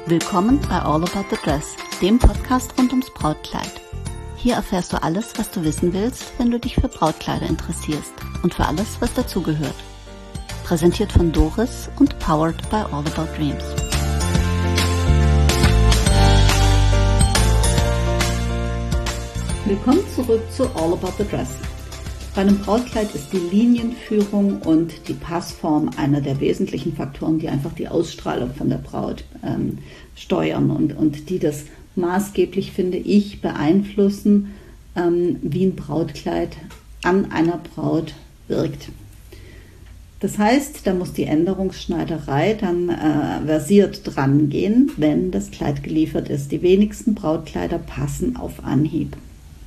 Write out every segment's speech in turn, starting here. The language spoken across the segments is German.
Willkommen bei All About the Dress, dem Podcast rund ums Brautkleid. Hier erfährst du alles, was du wissen willst, wenn du dich für Brautkleider interessierst und für alles, was dazugehört. Präsentiert von Doris und powered by All About Dreams. Willkommen zurück zu All About the Dress. Bei einem Brautkleid ist die Linienführung und die Passform einer der wesentlichen Faktoren, die einfach die Ausstrahlung von der Braut steuern und die das maßgeblich, finde ich, beeinflussen, wie ein Brautkleid an einer Braut wirkt. Das heißt, da muss die Änderungsschneiderei dann versiert dran gehen, wenn das Kleid geliefert ist. Die wenigsten Brautkleider passen auf Anhieb.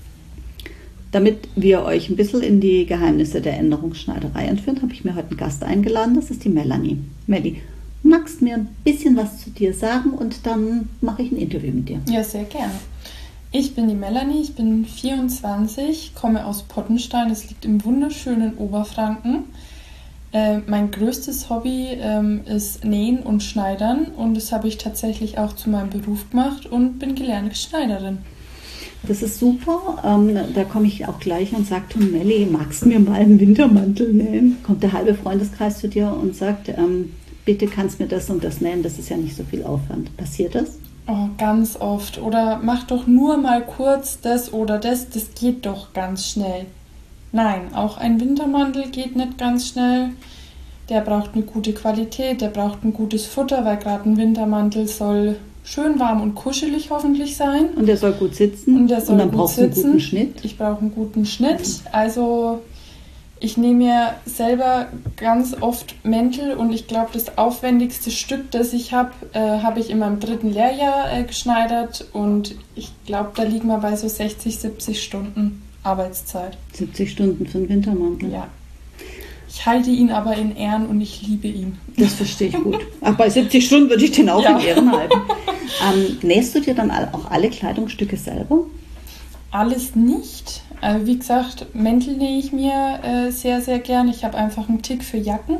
Damit wir euch ein bisschen in die Geheimnisse der Änderungsschneiderei entführen, habe ich mir heute einen Gast eingeladen, das ist die Melanie. Melli, magst du mir ein bisschen was zu dir sagen und dann mache ich ein Interview mit dir? Ja, sehr gerne. Ich bin die Melanie, ich bin 24, komme aus Pottenstein, das liegt im wunderschönen Oberfranken. Mein größtes Hobby ist Nähen und Schneidern und das habe ich tatsächlich auch zu meinem Beruf gemacht und bin gelernte Schneiderin. Das ist super, da komme ich auch gleich und sage, du Melli, magst du mir mal einen Wintermantel nähen? Kommt der halbe Freundeskreis zu dir und sagt, bitte kannst du mir das und das nähen, das ist ja nicht so viel Aufwand. Passiert das? Oh, ganz oft. Oder mach doch nur mal kurz das oder das geht doch ganz schnell. Nein, auch ein Wintermantel geht nicht ganz schnell. Der braucht eine gute Qualität, der braucht ein gutes Futter, weil gerade ein Wintermantel soll schön warm und kuschelig hoffentlich sein. Und der soll gut sitzen. Und der soll dann gut brauchst du einen sitzen. guten Schnitt. Ich brauche einen guten Schnitt. Also ich nehme mir selber ganz oft Mäntel und ich glaube, das aufwendigste Stück, das ich habe ich in meinem 3. Lehrjahr geschneidert und ich glaube, da liegen wir bei so 60, 70 Stunden Arbeitszeit. 70 Stunden für einen Wintermantel? Ja. Ich halte ihn aber in Ehren und ich liebe ihn. Das verstehe ich gut. Ach, bei 70 Stunden würde ich den auch in Ehren halten. Nähst du dir dann auch alle Kleidungsstücke selber? Alles nicht. Wie gesagt, Mäntel nähe ich mir sehr, sehr gern. Ich habe einfach einen Tick für Jacken.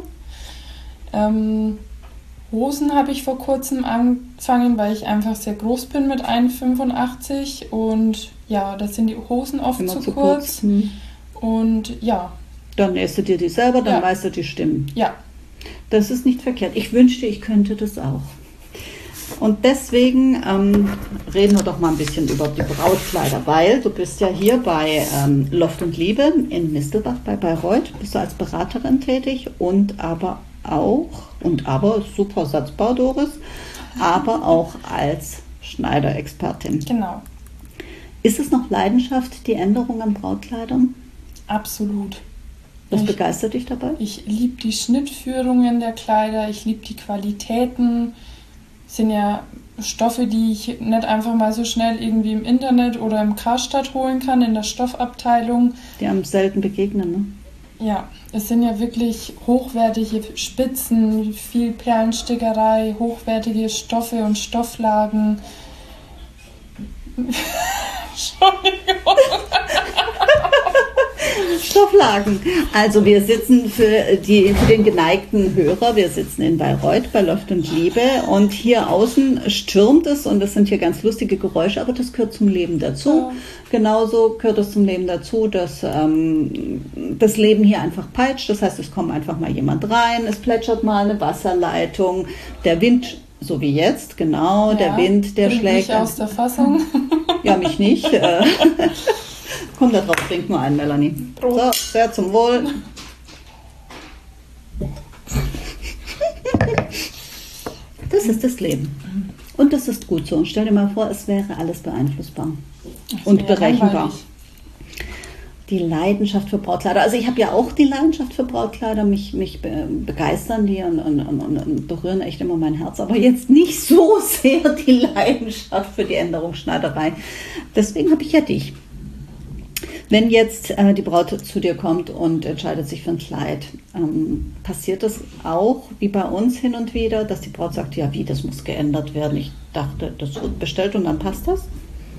Hosen habe ich vor kurzem angefangen, weil ich einfach sehr groß bin mit 1,85 und ja, da sind die Hosen oft immer zu kurz. Und ja. Dann nähst du dir die selber, dann weißt du die Stimmen. Ja. Das ist nicht verkehrt. Ich wünschte, ich könnte das auch. Und deswegen reden wir doch mal ein bisschen über die Brautkleider, weil du bist ja hier bei Loft und Liebe in Mistelbach bei Bayreuth, bist du als Beraterin tätig aber super Satzbau, Doris, aber auch als Schneiderexpertin. Genau. Ist es noch Leidenschaft, die Änderung an Brautkleidern? Absolut. Was begeistert dich dabei? Ich liebe die Schnittführungen der Kleider, ich liebe die Qualitäten. Das sind ja Stoffe, die ich nicht einfach mal so schnell irgendwie im Internet oder im Karstadt holen kann, in der Stoffabteilung. Die einem selten begegnen, ne? Ja, es sind ja wirklich hochwertige Spitzen, viel Perlenstickerei, hochwertige Stoffe und Stofflagen. Entschuldigung. Stofflagen. Also wir sitzen für den geneigten Hörer, wir sitzen in Bayreuth bei Loft und Liebe und hier außen stürmt es und das sind hier ganz lustige Geräusche, aber das gehört zum Leben dazu. Ja. Genauso gehört es zum Leben dazu, dass das Leben hier einfach peitscht, das heißt, es kommt einfach mal jemand rein, es plätschert mal eine Wasserleitung, der Wind, so wie jetzt, genau, ja, der Wind, der schlägt. Mich aus der Fassung. Ja, mich nicht. Komm, da drauf, trink nur ein, Melanie. So, sehr zum Wohl. Das ist das Leben. Und das ist gut so. Und stell dir mal vor, es wäre alles beeinflussbar und berechenbar. Langweilig. Die Leidenschaft für Brautkleider. Also ich habe ja auch die Leidenschaft für Brautkleider. Mich begeistern die und berühren echt immer mein Herz. Aber jetzt nicht so sehr die Leidenschaft für die Änderungsschneiderei. Deswegen habe ich ja dich. Wenn jetzt die Braut zu dir kommt und entscheidet sich für ein Kleid, passiert das auch, wie bei uns hin und wieder, dass die Braut sagt, ja wie, das muss geändert werden. Ich dachte, das wird bestellt und dann passt das?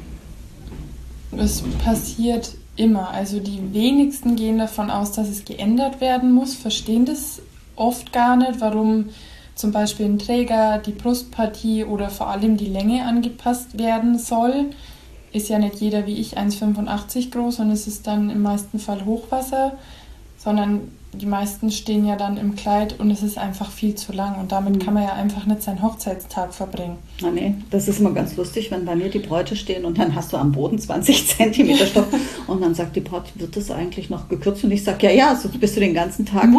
Es passiert immer. Also die wenigsten gehen davon aus, dass es geändert werden muss, verstehen das oft gar nicht, warum zum Beispiel ein Träger, die Brustpartie oder vor allem die Länge angepasst werden soll. Ist ja nicht jeder wie ich 1,85 groß und es ist dann im meisten Fall Hochwasser, sondern die meisten stehen ja dann im Kleid und es ist einfach viel zu lang und damit kann man ja einfach nicht seinen Hochzeitstag verbringen. Ah, nee, das ist immer ganz lustig, wenn bei mir die Bräute stehen und dann hast du am Boden 20 Zentimeter Stoff und dann sagt die Braut, wird das eigentlich noch gekürzt? Und ich sage, ja, sonst bist du den ganzen Tag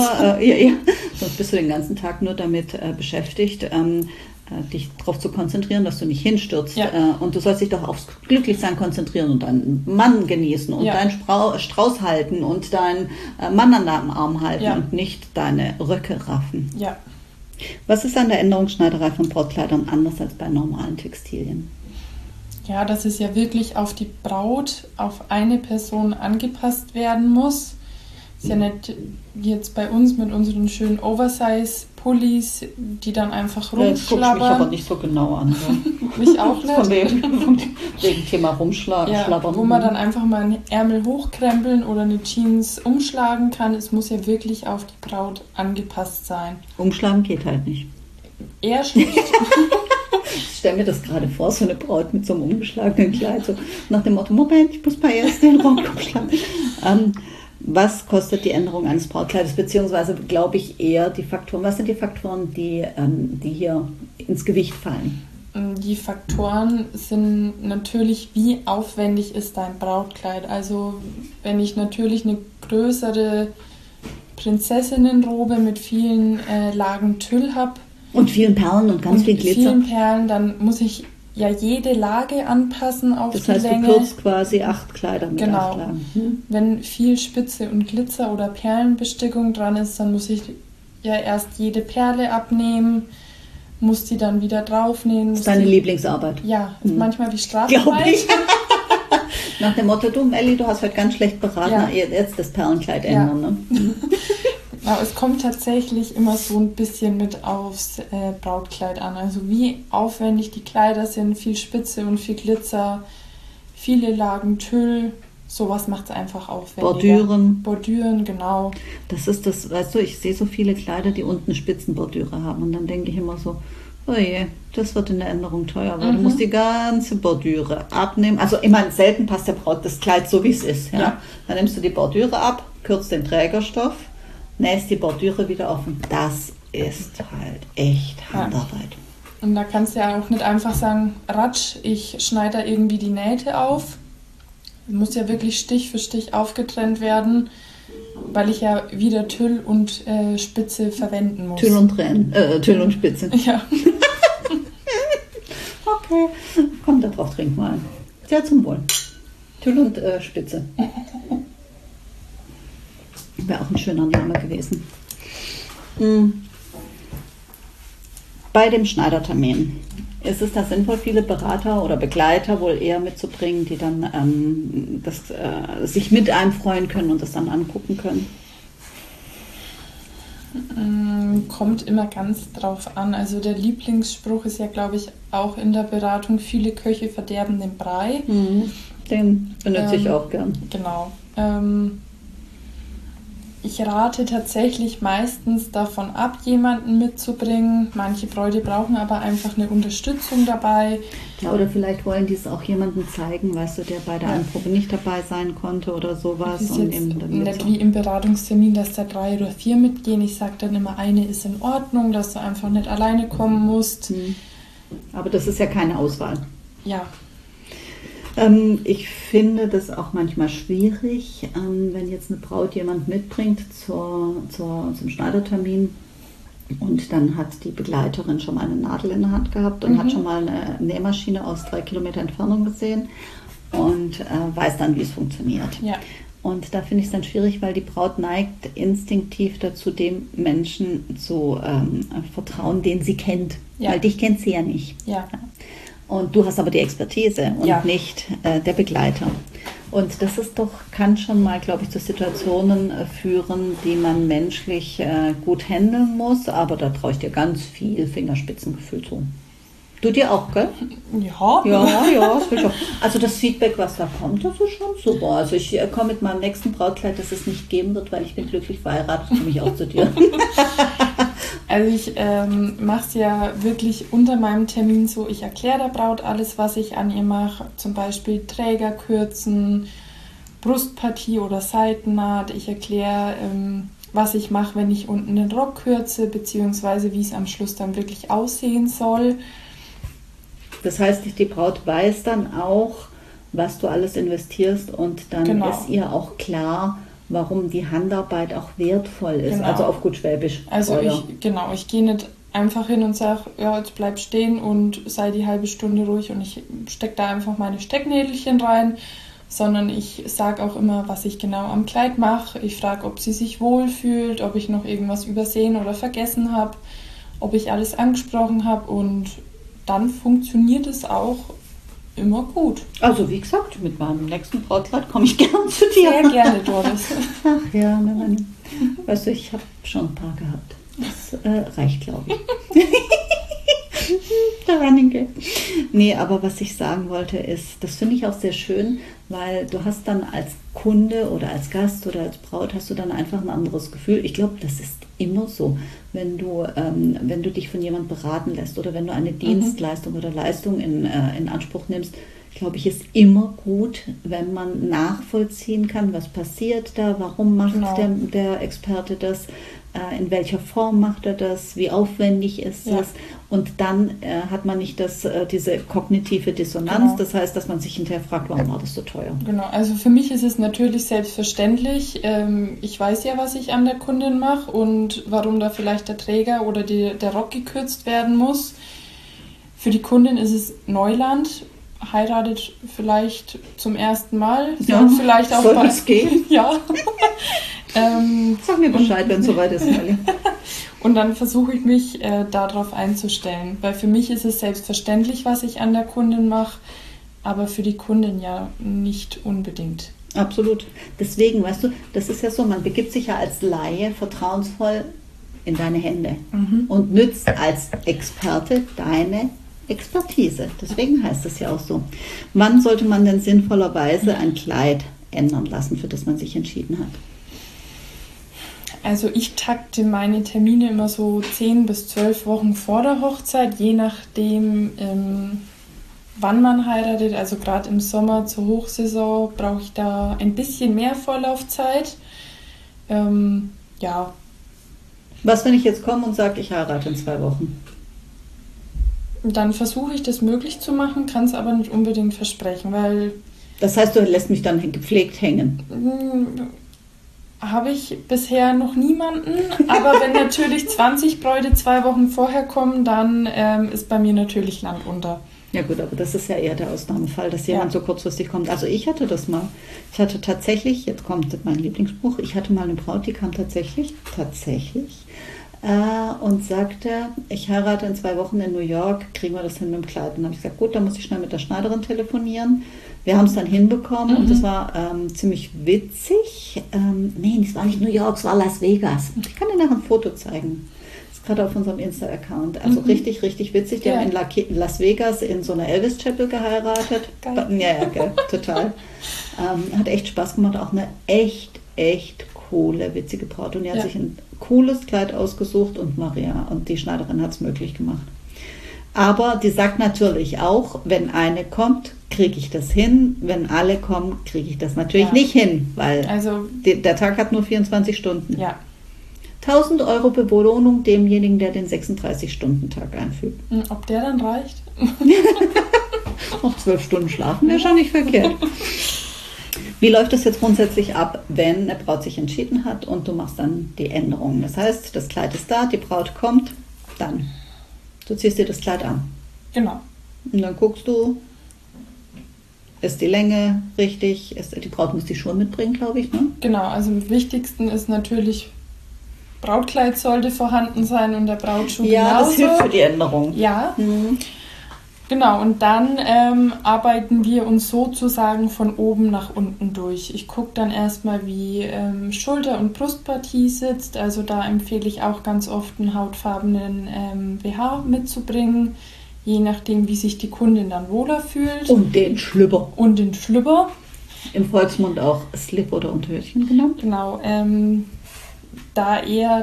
sonst bist du den ganzen Tag nur damit beschäftigt, dich darauf zu konzentrieren, dass du nicht hinstürzt. Ja. Und du sollst dich doch aufs Glücklichsein konzentrieren und deinen Mann genießen und deinen Strauß halten und deinen Mann an deinem Arm halten und nicht deine Röcke raffen. Ja. Was ist an der Änderungsschneiderei von Brautkleidern anders als bei normalen Textilien? Ja, dass es ja wirklich auf die Braut, auf eine Person angepasst werden muss. Ist ja nicht wie jetzt bei uns mit unseren schönen Oversize-Pullis, die dann einfach rumschlabbern. Das gucke ich mich aber nicht so genau an. So. Mich auch nicht. Von wegen Thema rumschlabbern. Wo man dann einfach mal einen Ärmel hochkrempeln oder eine Jeans umschlagen kann. Es muss ja wirklich auf die Braut angepasst sein. Umschlagen geht halt nicht. Eher schlicht. Ich stelle mir das gerade vor, so eine Braut mit so einem umgeschlagenen Kleid, so nach dem Motto, Moment, ich muss mal erst den Rock umschlagen. Was kostet die Änderung eines Brautkleides, beziehungsweise glaube ich eher die Faktoren, was sind die Faktoren, die hier ins Gewicht fallen? Die Faktoren sind natürlich, wie aufwendig ist dein Brautkleid. Also wenn ich natürlich eine größere Prinzessinnenrobe mit vielen Lagen Tüll habe und vielen Perlen und ganz viel Glitzer. Vielen Perlen, dann muss ich ja jede Lage anpassen auf die Länge. Das heißt, du kürzt quasi 8 Kleider mit 8 Lagen. Wenn viel Spitze und Glitzer oder Perlenbestickung dran ist, dann muss ich ja erst jede Perle abnehmen, muss die dann wieder draufnähen. Das ist deine Lieblingsarbeit. Ja, ist manchmal die Straßenarbeit. Nach dem Motto, du Melli, du hast heute ganz schlecht beraten, jetzt das Perlenkleid ändern. Ne? Aber es kommt tatsächlich immer so ein bisschen mit aufs Brautkleid an. Also wie aufwendig die Kleider sind, viel Spitze und viel Glitzer, viele Lagen Tüll, sowas macht es einfach aufwendiger. Bordüren, genau. Das ist das, weißt du, ich sehe so viele Kleider, die unten Spitzenbordüre haben und dann denke ich immer so, oh je, das wird in der Änderung teuer, weil du musst die ganze Bordüre abnehmen. Also immer selten passt der Braut das Kleid so, wie es ist. Ja? Dann nimmst du die Bordüre ab, kürzt den Trägerstoff, nähst die Bordüre wieder auf und das ist halt echt Handarbeit. Und da kannst du ja auch nicht einfach sagen, ratsch, ich schneide da irgendwie die Nähte auf. Muss ja wirklich Stich für Stich aufgetrennt werden, weil ich ja wieder Tüll und Spitze verwenden muss. Tüll und Spitze. Ja. Okay, komm, da drauf, trink mal. Sehr zum Wohl. Tüll und Spitze. Wäre auch ein schöner Name gewesen. Bei dem Schneidertermin ist es da sinnvoll, viele Berater oder Begleiter wohl eher mitzubringen, die dann sich mit einfreuen können und das dann angucken können? Kommt immer ganz drauf an. Also der Lieblingsspruch ist ja, glaube ich, auch in der Beratung, viele Köche verderben den Brei. Den benutze ich auch gern. Genau. Ich rate tatsächlich meistens davon ab, jemanden mitzubringen. Manche Bräute brauchen aber einfach eine Unterstützung dabei. Ja, oder vielleicht wollen die es auch jemandem zeigen, weißt du, der bei der Anprobe nicht dabei sein konnte oder sowas. Das ist und jetzt nicht wie im Beratungstermin, dass da 3 oder 4 mitgehen. Ich sage dann immer, eine ist in Ordnung, dass du einfach nicht alleine kommen musst. Aber das ist ja keine Auswahl. Ja. Ich finde das auch manchmal schwierig, wenn jetzt eine Braut jemand mitbringt zum Schneidertermin und dann hat die Begleiterin schon mal eine Nadel in der Hand gehabt und hat schon mal eine Nähmaschine aus 3 Kilometer Entfernung gesehen und weiß dann, wie es funktioniert. Ja. Und da finde ich es dann schwierig, weil die Braut neigt instinktiv dazu, dem Menschen zu vertrauen, den sie kennt. Ja. Weil dich kennt sie ja nicht. Ja. Und du hast aber die Expertise und nicht der Begleiter. Und das ist kann schon mal, glaube ich, zu Situationen führen, die man menschlich gut handeln muss. Aber da traue ich dir ganz viel Fingerspitzengefühl zu. Du dir auch, gell? Ja. Ja, das will ich auch. Also das Feedback, was da kommt, das ist schon super. Also ich komme mit meinem nächsten Brautkleid, das es nicht geben wird, weil ich bin glücklich verheiratet, komme ich auch zu dir. Also ich mache es ja wirklich unter meinem Termin so, ich erkläre der Braut alles, was ich an ihr mache, zum Beispiel Träger kürzen, Brustpartie oder Seitennaht. Ich erkläre, was ich mache, wenn ich unten den Rock kürze, beziehungsweise wie es am Schluss dann wirklich aussehen soll. Das heißt, die Braut weiß dann auch, was du alles investierst und dann ist ihr auch klar, warum die Handarbeit auch wertvoll ist. Genau. Also auf gut Schwäbisch. Also ich gehe nicht einfach hin und sage, ja, jetzt bleib stehen und sei die halbe Stunde ruhig und ich stecke da einfach meine Stecknädelchen rein, sondern ich sage auch immer, was ich genau am Kleid mache. Ich frage, ob sie sich wohlfühlt, ob ich noch irgendwas übersehen oder vergessen habe, ob ich alles angesprochen habe und dann funktioniert es auch immer gut. Also wie gesagt, mit meinem nächsten Brautkleid komme ich gern zu dir. Sehr gerne, Doris. Ach ja, weißt du, ich habe schon ein paar gehabt. Das reicht, glaube ich. Der Running Gag. Nee, aber was ich sagen wollte ist, das finde ich auch sehr schön, weil du hast dann als Kunde oder als Gast oder als Braut hast du dann einfach ein anderes Gefühl. Ich glaube, das ist immer so, wenn du dich von jemandem beraten lässt oder wenn du eine Dienstleistung oder Leistung in Anspruch nimmst, glaube ich, ist immer gut, wenn man nachvollziehen kann, was passiert da, warum macht der Experte das, in welcher Form macht er das, wie aufwendig ist es. Und dann hat man nicht diese kognitive Dissonanz, das heißt, dass man sich hinterher fragt, warum war das so teuer? Genau, also für mich ist es natürlich selbstverständlich. Ich weiß ja, was ich an der Kundin mache und warum da vielleicht der Träger oder der Rock gekürzt werden muss. Für die Kundin ist es Neuland, heiratet vielleicht zum ersten Mal. Vielleicht auch soll es gehen? Ja. Sag mir Bescheid, wenn es soweit ist, Nelly. Und dann versuche ich mich darauf einzustellen, weil für mich ist es selbstverständlich, was ich an der Kundin mache, aber für die Kundin ja nicht unbedingt. Absolut. Deswegen, weißt du, das ist ja so, man begibt sich ja als Laie vertrauensvoll in deine Hände und nützt als Experte deine Expertise. Deswegen heißt es ja auch so. Wann sollte man denn sinnvollerweise ein Kleid ändern lassen, für das man sich entschieden hat? Also ich takte meine Termine immer so 10 bis 12 Wochen vor der Hochzeit, je nachdem, wann man heiratet. Also gerade im Sommer zur Hochsaison brauche ich da ein bisschen mehr Vorlaufzeit. Was, wenn ich jetzt komme und sage, ich heirate in 2 Wochen? Dann versuche ich das möglich zu machen, kann es aber nicht unbedingt versprechen, weil... Das heißt, du lässt mich dann gepflegt hängen? Habe ich bisher noch niemanden, aber wenn natürlich 20 Bräute 2 Wochen vorher kommen, dann ist bei mir natürlich Land unter. Ja gut, aber das ist ja eher der Ausnahmefall, dass jemand so kurzfristig kommt. Also ich hatte das mal. Ich hatte tatsächlich, jetzt kommt mein Lieblingsspruch, ich hatte mal eine Braut, die kam tatsächlich und sagte, ich heirate in 2 Wochen in New York, kriegen wir das hin mit dem Kleid? Und dann habe ich gesagt, gut, dann muss ich schnell mit der Schneiderin telefonieren. Wir haben es dann hinbekommen und es war ziemlich witzig. Nee, es war nicht New York, es war Las Vegas. Ich kann dir nachher ein Foto zeigen. Das ist gerade auf unserem Insta-Account. Also richtig, richtig witzig. Die haben in Las Vegas in so einer Elvis Chapel geheiratet. Geil. Ja, geil, total. Hat echt Spaß gemacht. Auch eine echt coole, witzige Braut. Und die hat sich ein cooles Kleid ausgesucht und Maria und die Schneiderin hat es möglich gemacht. Aber die sagt natürlich auch, wenn eine kommt, kriege ich das hin. Wenn alle kommen, kriege ich das natürlich nicht hin, weil der Tag hat nur 24 Stunden. Ja. 1.000 € Belohnung demjenigen, der den 36-Stunden-Tag einfügt. Ob der dann reicht? Noch 12 Stunden schlafen wäre schon nicht verkehrt. Wie läuft das jetzt grundsätzlich ab, wenn eine Braut sich entschieden hat und du machst dann die Änderungen? Das heißt, das Kleid ist da, die Braut kommt, dann... Du ziehst dir das Kleid an. Genau. Und dann guckst du, ist die Länge richtig? Die Braut muss die Schuhe mitbringen, glaube ich, ne? Genau, also am wichtigsten ist natürlich, Brautkleid sollte vorhanden sein und der Brautschuh genauso. Ja, das hilft für die Änderung. Ja, genau. Und dann arbeiten wir uns sozusagen von oben nach unten durch. Ich gucke dann erstmal, wie Schulter- und Brustpartie sitzt. Also da empfehle ich auch ganz oft einen hautfarbenen BH mitzubringen, je nachdem, wie sich die Kundin dann wohler fühlt. Und den Schlüpper. Im Volksmund auch Slip oder Unterhöschen genannt. Genau. Da eher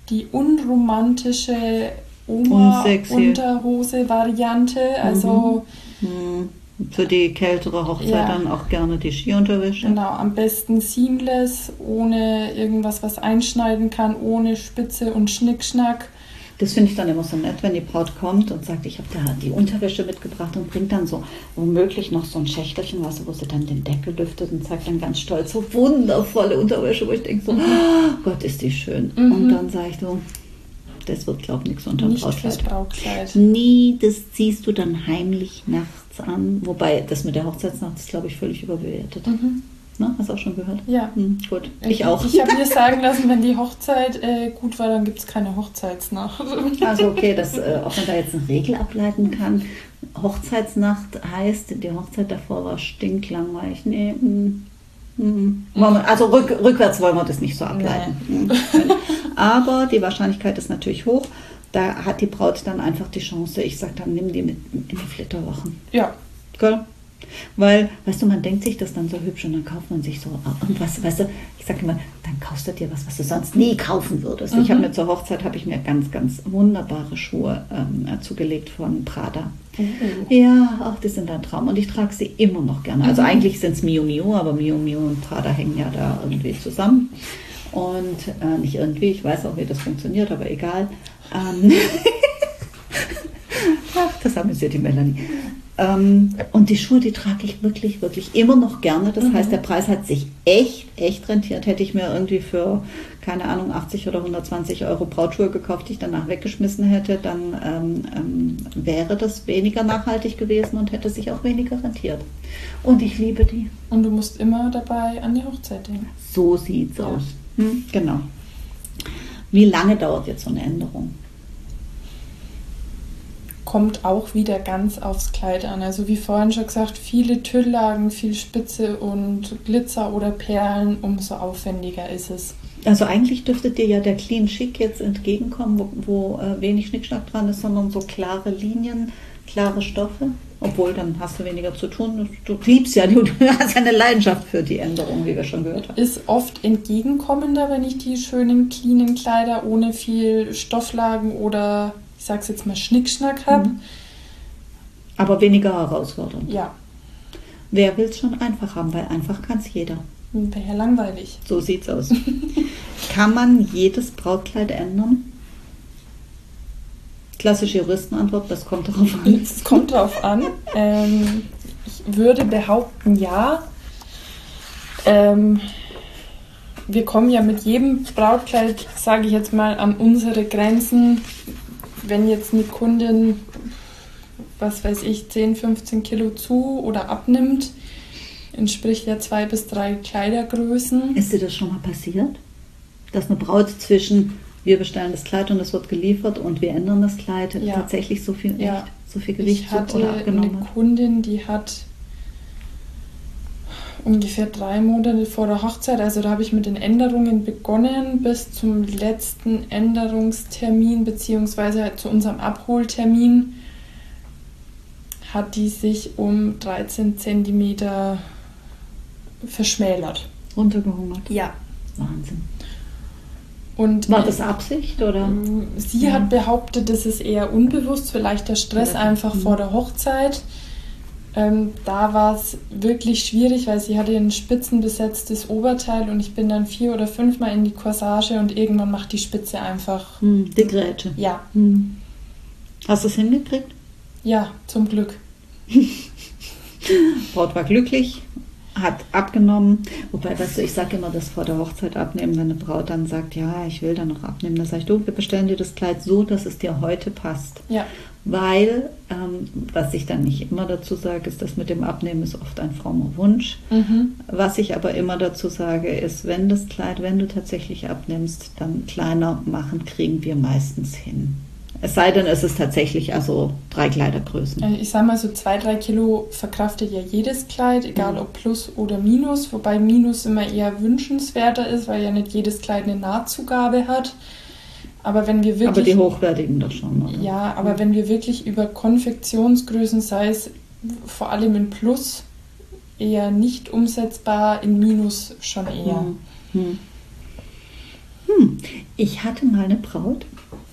die unromantische Oma-Unterhose-Variante. Also für die kältere Hochzeit dann auch gerne die Skiunterwäsche. Genau, am besten seamless, ohne irgendwas, was einschneiden kann, ohne Spitze und Schnickschnack. Das finde ich dann immer so nett, wenn die Braut kommt und sagt, ich habe da die Unterwäsche mitgebracht und bringt dann so womöglich noch so ein Schächtelchen, weißt du, wo sie dann den Deckel lüftet und zeigt dann ganz stolz so wundervolle Unterwäsche, wo ich denke so, oh Gott, ist die schön. Und dann sage ich so, das wird, glaube ich, nichts unter dem Brautkleid. Nie, das ziehst du dann heimlich nachts an. Wobei, das mit der Hochzeitsnacht ist, glaube ich, völlig überbewertet. Ne? Hast du auch schon gehört? Ja. Gut, ich auch. Ich habe mir sagen lassen, wenn die Hochzeit gut war, dann gibt es keine Hochzeitsnacht. Also okay, ob man da jetzt eine Regel ableiten kann. Hochzeitsnacht heißt, die Hochzeit davor war stinklangweilig. Nee, also rückwärts wollen wir das nicht so ableiten. Nee. Aber die Wahrscheinlichkeit ist natürlich hoch. Da hat die Braut dann einfach die Chance, ich sage dann, nimm die mit in die Flitterwochen. Ja. Gell? Weil, weißt du, man denkt sich das dann so hübsch und dann kauft man sich so irgendwas, weißt du, ich sage immer, dann kaufst du dir was du sonst nie kaufen würdest. Ich habe mir zur Hochzeit, ganz, ganz wunderbare Schuhe zugelegt von Prada. Ja, auch die sind ein Traum und ich trage sie immer noch gerne. Also eigentlich sind es Miu Miu, aber Miu Miu und Prada hängen ja da irgendwie zusammen. Und nicht irgendwie, ich weiß auch, wie das funktioniert, aber egal. Das amüsiert die Melanie. Und die Schuhe, die trage ich wirklich, wirklich immer noch gerne. Das heißt, der Preis hat sich echt rentiert. Hätte ich mir irgendwie für, keine Ahnung, 80 oder 120 Euro Brautschuhe gekauft, die ich danach weggeschmissen hätte, dann wäre das weniger nachhaltig gewesen und hätte sich auch weniger rentiert. Und ich liebe die. Und du musst immer dabei an die Hochzeit denken. So sieht's aus. Genau. Wie lange dauert jetzt so eine Änderung? Kommt auch wieder ganz aufs Kleid an. Also wie vorhin schon gesagt, viele Tülllagen, viel Spitze und Glitzer oder Perlen, umso aufwendiger ist es. Also eigentlich dürfte dir ja der Clean Chic jetzt entgegenkommen, wo wenig Schnickschnack dran ist, sondern so klare Linien, klare Stoffe. Obwohl, dann hast du weniger zu tun. Du liebst ja, du hast eine Leidenschaft für die Änderung, wie wir schon gehört haben. Ist oft entgegenkommender, wenn ich die schönen, cleanen Kleider ohne viel Stofflagen oder, ich sag's jetzt mal, Schnickschnack habe. Aber weniger herausfordernd. Ja. Wer will es schon einfach haben? Weil einfach kann es jeder. Wäre ja langweilig. So sieht's aus. Kann man jedes Brautkleid ändern? Klassische Juristenantwort, das kommt darauf an. Es kommt darauf an. Ich würde behaupten, ja. Wir kommen ja mit jedem Brautkleid, sage ich jetzt mal, an unsere Grenzen. Wenn jetzt eine Kundin, was weiß ich, 10, 15 Kilo zu oder abnimmt, entspricht ja 2 bis 3 Kleidergrößen. Ist dir das schon mal passiert? Dass eine Braut zwischen wir bestellen das Kleid und es wird geliefert und wir ändern das Kleid tatsächlich so viel, so viel Gewicht ich hatte oder abgenommen eine Kundin, die hat ungefähr 3 Monate vor der Hochzeit, also da habe ich mit den Änderungen begonnen, bis zum letzten Änderungstermin beziehungsweise halt zu unserem Abholtermin hat die sich um 13 Zentimeter verschmälert. Runtergehungert? Ja. Wahnsinn. Und war das Absicht, oder? Sie hat behauptet, das ist eher unbewusst, vielleicht der Stress einfach vor der Hochzeit. Da war es wirklich schwierig, weil sie hatte ein spitzenbesetztes Oberteil und ich bin dann 4 oder 5 Mal in die Corsage und irgendwann macht die Spitze einfach... Die Grätsche. Ja. Hast du es hingekriegt? Ja, zum Glück. Braut war glücklich, hat abgenommen. Wobei, weißt du, ich sage immer, das vor der Hochzeit abnehmen, wenn eine Braut dann sagt, ja, ich will da noch abnehmen, dann sage ich, du, wir bestellen dir das Kleid so, dass es dir heute passt. Ja. Weil, was ich dann nicht immer dazu sage, ist, das mit dem Abnehmen ist oft ein frommer Wunsch. Was ich aber immer dazu sage, ist, wenn das Kleid, wenn du tatsächlich abnimmst, dann kleiner machen, kriegen wir meistens hin. Es sei denn, es ist tatsächlich also 3 Kleidergrößen. Ich sage mal, so 2-3 Kilo verkraftet ja jedes Kleid, egal ob Plus oder Minus, wobei Minus immer eher wünschenswerter ist, weil ja nicht jedes Kleid eine Nahtzugabe hat. Aber wenn wir wirklich... Aber die hochwertigen doch schon, oder? Ja, aber wenn wir wirklich über Konfektionsgrößen, sei es vor allem in Plus, eher nicht umsetzbar, in Minus schon eher. Ich hatte mal eine Braut.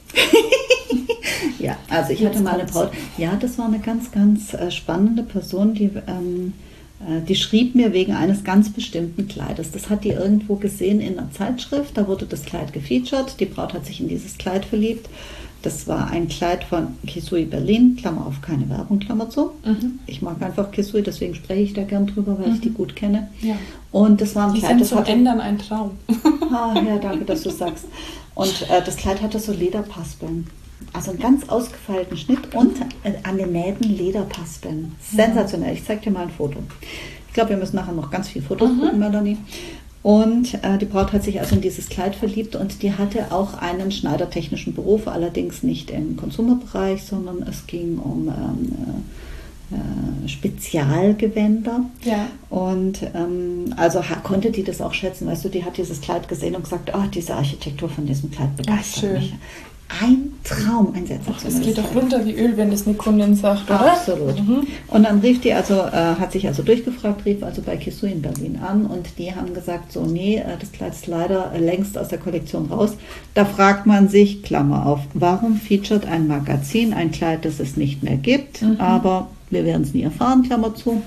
Ja, also ich hatte mal eine Braut. Ja, das war eine ganz, ganz spannende Person, die schrieb mir wegen eines ganz bestimmten Kleides. Das hat die irgendwo gesehen in einer Zeitschrift, da wurde das Kleid gefeatured. Die Braut hat sich in dieses Kleid verliebt. Das war ein Kleid von Kesui Berlin, Klammer auf, keine Werbung, Klammer zu. Ich mag einfach Kesui, deswegen spreche ich da gern drüber, weil ich die gut kenne. Ja. Und das war ein Die Kleid, sind das zum hatte... Ändern ein Traum. Ja, danke, dass du sagst. Und das Kleid hatte so Lederpaspeln. Also einen ganz ausgefeilten Schnitt und an den Nähten Lederpaspeln. Sensationell. Ich zeige dir mal ein Foto. Ich glaube, wir müssen nachher noch ganz viele Fotos gucken, Melanie. Und die Braut hat sich also in dieses Kleid verliebt und die hatte auch einen schneidertechnischen Beruf, allerdings nicht im Konsumerbereich, sondern es ging um Spezialgewänder. Ja. Und also konnte die das auch schätzen. Weißt du, die hat dieses Kleid gesehen und gesagt, oh, diese Architektur von diesem Kleid begeistert mich. Ein Traum, ein sensationelles Das geht doch Kleid. runter wie Öl, wenn es eine Kundin sagt, oder? Absolut. Und dann rief die hat sich also durchgefragt, rief also bei Kesui in Berlin an und die haben gesagt, so nee, das Kleid ist leider längst aus der Kollektion raus. Da fragt man sich, Klammer auf, warum featuret ein Magazin ein Kleid, das es nicht mehr gibt, aber wir werden es nie erfahren, Klammer zu.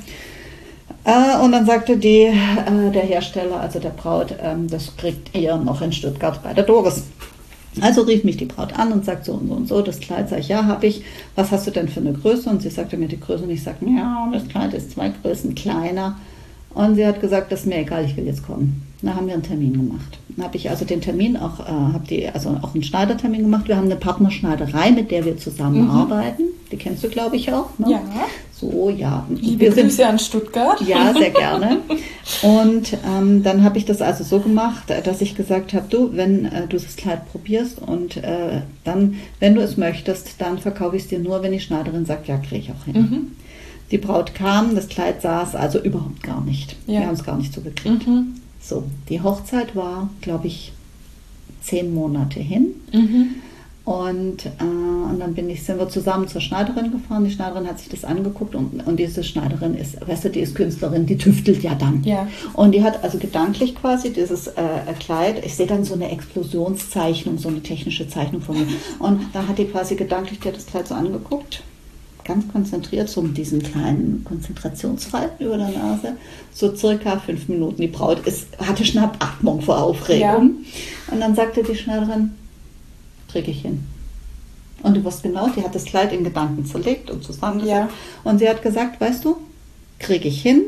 Und dann sagte der Hersteller, also der Braut, das kriegt ihr noch in Stuttgart bei der Doris. Also rief mich die Braut an und sagt so und so und so, das Kleid, sag ich, ja, habe ich. Was hast du denn für eine Größe? Und sie sagte mir die Größe und ich sagte, ja, das Kleid ist 2 Größen kleiner. Und sie hat gesagt, das ist mir egal, ich will jetzt kommen. Da haben wir einen Termin gemacht. Dann habe ich also den Termin auch, auch einen Schneidertermin gemacht. Wir haben eine Partnerschneiderei, mit der wir zusammenarbeiten. Die kennst du, glaube ich, auch. Ne? Ja. So, ja. Liebe Grüße an Stuttgart. Ja, sehr gerne. Und dann habe ich das also so gemacht, dass ich gesagt habe, du, wenn du das Kleid probierst und dann, wenn du es möchtest, dann verkaufe ich es dir nur, wenn die Schneiderin sagt, ja, kriege ich auch hin. Die Braut kam, das Kleid saß also überhaupt gar nicht. Ja. Wir haben es gar nicht so gekriegt. So, die Hochzeit war, glaube ich, 10 Monate hin. Und dann sind wir zusammen zur Schneiderin gefahren. Die Schneiderin hat sich das angeguckt und diese Schneiderin ist, weißt du, die ist Künstlerin, die tüftelt ja dann. Ja. Und die hat also gedanklich quasi dieses Kleid, ich sehe dann so eine Explosionszeichnung, so eine technische Zeichnung von mir. Und da hat die quasi gedanklich, die hat das Kleid so angeguckt, ganz konzentriert, so mit diesen kleinen Konzentrationsfalten über der Nase, so circa 5 Minuten. Die Braut hatte Schnappatmung vor Aufregung. Ja. Und dann sagte die Schneiderin, kriege ich hin. Und du wirst genau, die hat das Kleid in Gedanken zerlegt und zusammengesetzt. Ja. Und sie hat gesagt, weißt du, kriege ich hin,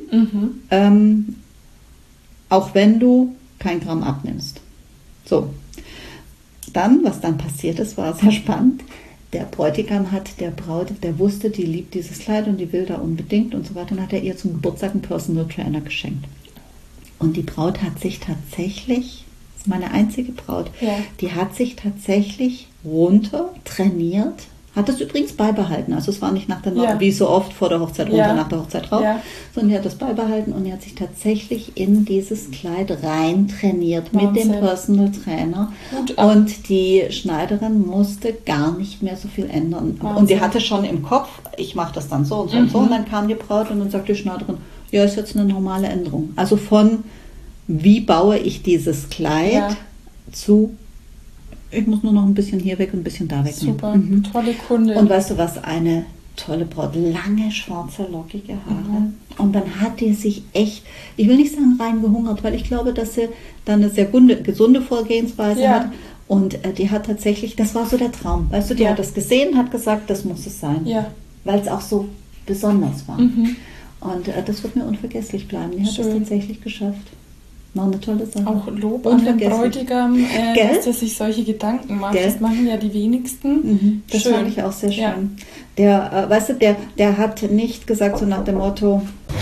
auch wenn du kein Gramm abnimmst. So. Dann, was dann passiert ist, war sehr spannend. Der Bräutigam hat der Braut, der wusste, die liebt dieses Kleid und die will da unbedingt und so weiter. Und hat er ihr zum Geburtstag einen Personal Trainer geschenkt. Und die Braut hat sich tatsächlich, das ist meine einzige Braut, die hat sich tatsächlich runter trainiert, hat das übrigens beibehalten. Also es war nicht nach der wie so oft vor der Hochzeit runter, nach der Hochzeit drauf, sondern die hat das beibehalten und die hat sich tatsächlich in dieses Kleid rein trainiert mit dem Personal Trainer. Und die Schneiderin musste gar nicht mehr so viel ändern. Wahnsinn. Und die hatte schon im Kopf, ich mache das dann so und so und so. Und dann kam die Braut und dann sagte die Schneiderin, ja, ist jetzt eine normale Änderung. Also von wie baue ich dieses Kleid zu, ich muss nur noch ein bisschen hier weg und ein bisschen da weg. Super, tolle Kundin. Und weißt du was, eine tolle Braut, lange, schwarze, lockige Haare. Und dann hat die sich echt, ich will nicht sagen rein gehungert, weil ich glaube, dass sie dann eine sehr gesunde Vorgehensweise hat. Und die hat tatsächlich, das war so der Traum, weißt du, die hat das gesehen, hat gesagt, das muss es sein. Weil es auch so besonders war. Und das wird mir unvergesslich bleiben. Die hat es tatsächlich geschafft. War eine tolle Sache. Auch Lob an den Bräutigam, dass er sich solche Gedanken macht. Das machen ja die wenigsten. Das fand ich auch sehr schön. Der, weißt du, der hat nicht gesagt so nach dem Motto,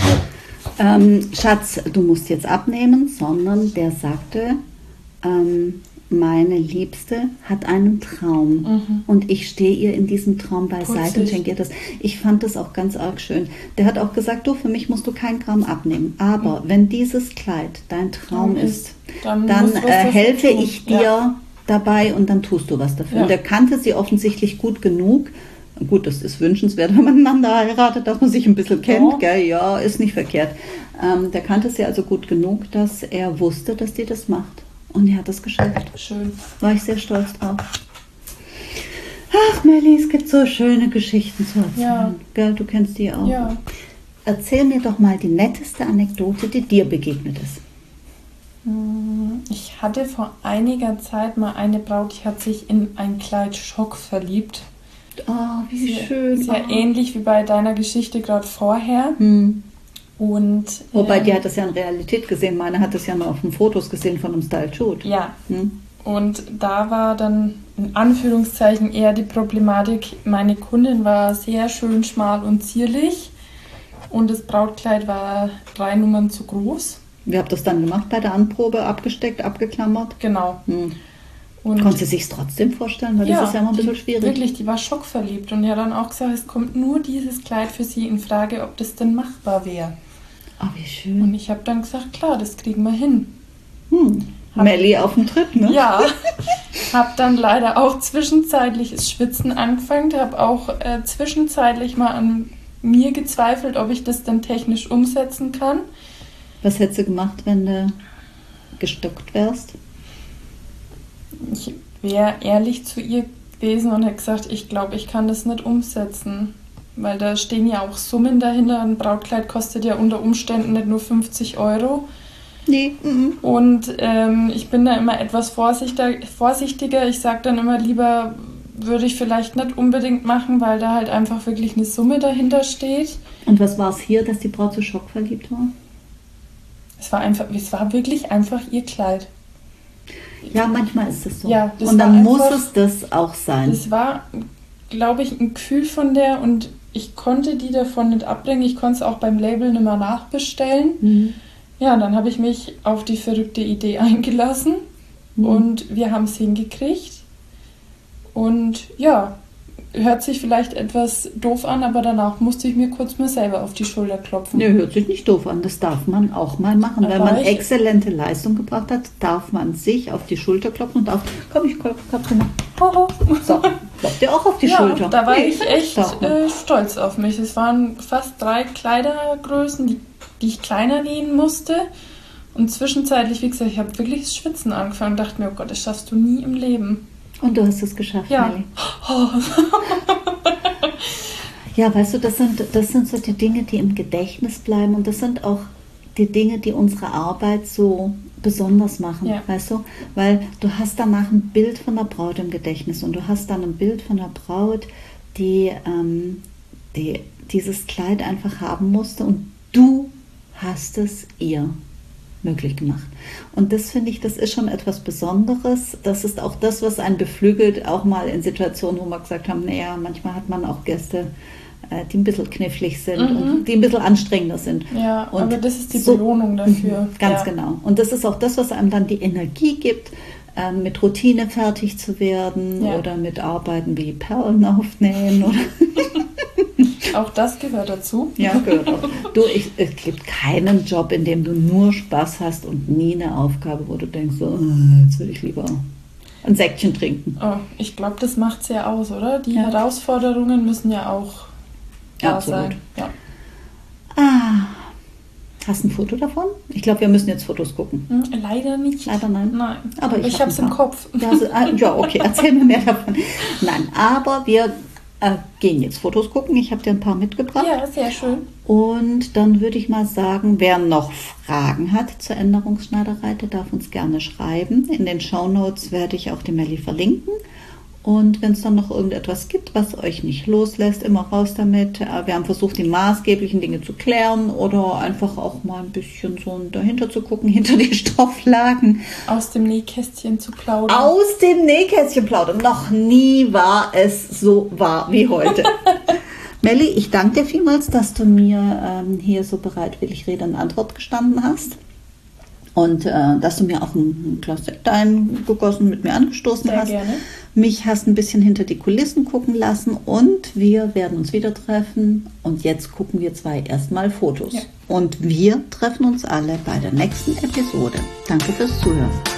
Schatz, du musst jetzt abnehmen, sondern der sagte, meine Liebste hat einen Traum und ich stehe ihr in diesem Traum beiseite und tangiert das. Ich fand das auch ganz arg schön. Der hat auch gesagt, du, für mich musst du kein Gramm abnehmen, aber wenn dieses Kleid dein Traum ist, dann helfe ich dir dabei und dann tust du was dafür. Und der kannte sie offensichtlich gut genug. Gut, das ist wünschenswert, wenn man einander heiratet, dass man sich ein bisschen kennt, gell? Ja, ist nicht verkehrt. Der kannte sie also gut genug, dass er wusste, dass die das macht. Und die hat es geschafft. Schön. War ich sehr stolz drauf. Ach, Melli, es gibt so schöne Geschichten zu erzählen. Ja. Gell, du kennst die auch. Ja. Erzähl mir doch mal die netteste Anekdote, die dir begegnet ist. Ich hatte vor einiger Zeit mal eine Braut, die hat sich in ein Kleid Schock verliebt. Oh, wie schön. Sehr ähnlich wie bei deiner Geschichte gerade vorher. Und, Wobei, die hat das ja in Realität gesehen. Meine hat das ja nur auf den Fotos gesehen von einem Style Shoot. Ja. Und da war dann in Anführungszeichen eher die Problematik, meine Kundin war sehr schön schmal und zierlich und das Brautkleid war 3 Nummern zu groß. Wie habt ihr das dann gemacht bei der Anprobe? Abgesteckt, abgeklammert? Genau. Und konnte sie sich trotzdem vorstellen? Weil das ist ja immer ein bisschen schwierig. Wirklich, die war schockverliebt und die hat dann auch gesagt, es kommt nur dieses Kleid für sie in Frage, ob das denn machbar wäre. Oh, wie schön. Und ich habe dann gesagt, klar, das kriegen wir hin. Melli auf dem Trip, ne? Ja, habe dann leider auch zwischenzeitliches Schwitzen angefangen, habe auch zwischenzeitlich mal an mir gezweifelt, ob ich das denn technisch umsetzen kann. Was hättest du gemacht, wenn du gestockt wärst? Ich wäre ehrlich zu ihr gewesen und hätte gesagt, ich glaube, ich kann das nicht umsetzen. Weil da stehen ja auch Summen dahinter. Ein Brautkleid kostet ja unter Umständen nicht nur 50 Euro. Nee. Und ich bin da immer etwas vorsichtiger. Ich sage dann immer lieber, würde ich vielleicht nicht unbedingt machen, weil da halt einfach wirklich eine Summe dahinter steht. Und was war es hier, dass die Braut so schockverliebt war? Es war wirklich einfach ihr Kleid. Ja, manchmal ist es so. Ja, und dann muss es das auch sein. Das war, glaube ich, ein Gefühl von der und ich konnte die davon nicht abbringen. Ich konnte es auch beim Label nicht mehr nachbestellen. Ja, dann habe ich mich auf die verrückte Idee eingelassen und wir haben es hingekriegt. Und ja, hört sich vielleicht etwas doof an, aber danach musste ich mir kurz mal selber auf die Schulter klopfen. Nee, hört sich nicht doof an. Das darf man auch mal machen. Wenn man exzellente Leistung gebracht hat, darf man sich auf die Schulter klopfen und darf, komm, ich klopfe mal. So, klopft ihr auch auf die Schulter. Da war ich echt stolz auf mich. Es waren fast 3 Kleidergrößen, die ich kleiner nähen musste. Und zwischenzeitlich, wie gesagt, ich habe wirklich das Schwitzen angefangen und dachte mir, oh Gott, das schaffst du nie im Leben. Und du hast es geschafft, ja. Melli. Ja, weißt du, das sind so die Dinge, die im Gedächtnis bleiben und das sind auch die Dinge, die unsere Arbeit so besonders machen, weißt du? Weil du hast danach ein Bild von der Braut im Gedächtnis und du hast dann ein Bild von der Braut, die dieses Kleid einfach haben musste und du hast es ihr möglich gemacht. Und das finde ich, das ist schon etwas Besonderes. Das ist auch das, was einen beflügelt, auch mal in Situationen, wo wir gesagt haben, naja, manchmal hat man auch Gäste, die ein bisschen knifflig sind und die ein bisschen anstrengender sind. Ja, und aber das ist die Belohnung dafür. Ganz genau. Und das ist auch das, was einem dann die Energie gibt, mit Routine fertig zu werden oder mit Arbeiten wie Perlen aufnähen oder auch das gehört dazu. Ja, gehört auch. Du, es gibt keinen Job, in dem du nur Spaß hast und nie eine Aufgabe, wo du denkst, so, jetzt würde ich lieber ein Säckchen trinken. Oh, ich glaube, das macht es ja aus, oder? Die Herausforderungen müssen ja auch da sein. Ja. Hast du ein Foto davon? Ich glaube, wir müssen jetzt Fotos gucken. Leider nicht. Leider nein? Nein. Aber ich habe es im Kopf. Ja, okay, erzähl mir mehr davon. Nein, aber wir gehen jetzt Fotos gucken. Ich habe dir ein paar mitgebracht. Ja, sehr schön. Und dann würde ich mal sagen, wer noch Fragen hat zur Änderungsschneiderei, der darf uns gerne schreiben. In den Shownotes werde ich auch die Melli verlinken. Und wenn es dann noch irgendetwas gibt, was euch nicht loslässt, immer raus damit. Wir haben versucht, die maßgeblichen Dinge zu klären oder einfach auch mal ein bisschen so dahinter zu gucken, hinter die Stofflagen. Aus dem Nähkästchen zu plaudern. Aus dem Nähkästchen plaudern. Noch nie war es so wahr wie heute. Melli, ich danke dir vielmals, dass du mir hier so bereitwillig Rede und Antwort gestanden hast. Und dass du mir auch ein Glas Sekt eingegossen, mit mir angestoßen hast. Sehr gerne. Mich hast ein bisschen hinter die Kulissen gucken lassen und wir werden uns wieder treffen. Und jetzt gucken wir 2 erstmal Fotos. Ja. Und wir treffen uns alle bei der nächsten Episode. Danke fürs Zuhören.